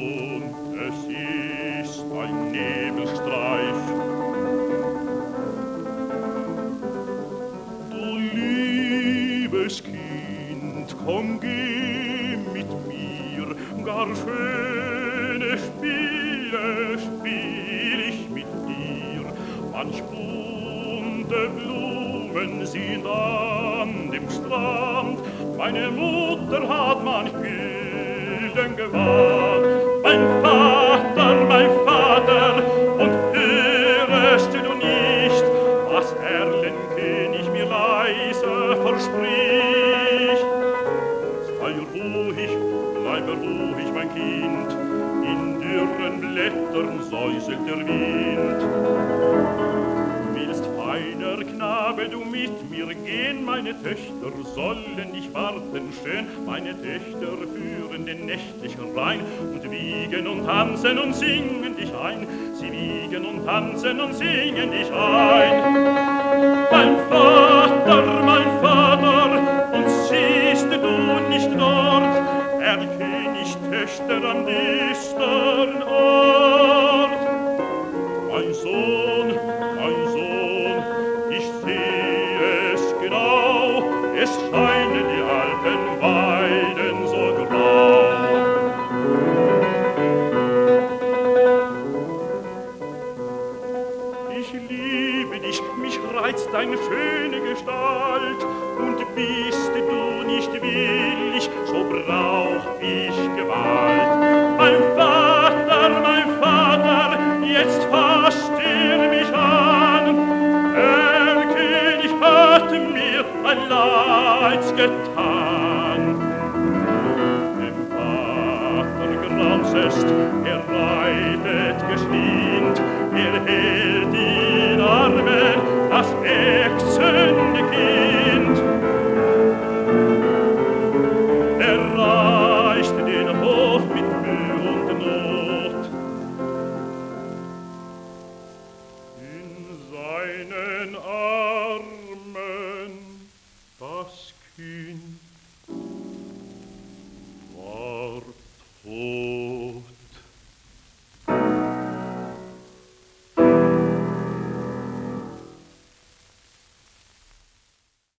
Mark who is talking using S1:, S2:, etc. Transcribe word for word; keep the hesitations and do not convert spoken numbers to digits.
S1: und es ist ein Nebelstreif. Du liebes Kind, komm, geh mit mir, gar schöne Spiele spiel ich mit dir. Manch bunte Blumen sind an dem Strand, meine Mutter hat manch Gülden gewahrt. Mein Vater, mein Vater, und hörest du nicht, was Erlenkönig mir leise verspricht? Sei ruhig, bleibe ruhig, mein Kind, in dürren Blättern säuselt der Wind. Willst, feiner Knabe, du mit mir gehen, meine Töchter sollen dich warten schön, meine Töchter führen den nächtlichen Rhein und wiegen und tanzen und singen dich ein, sie wiegen und tanzen und singen dich ein. Mein Vater, mein Vater, und siehst du nicht dort, Erlkönig Töchter am düstern Ort? Mein Sohn, mein Sohn, ich seh es genau, es scheinen die alten Weiden so grau. Ich liebe dich, mich reizt deine schöne Gestalt, und bist du nicht willig, so brauch ich Gewalt. Mein Vater, mein Vater, jetzt fasst er mich an, Erlkönig hat mir ein Leid getan. Dem Vater grausest, er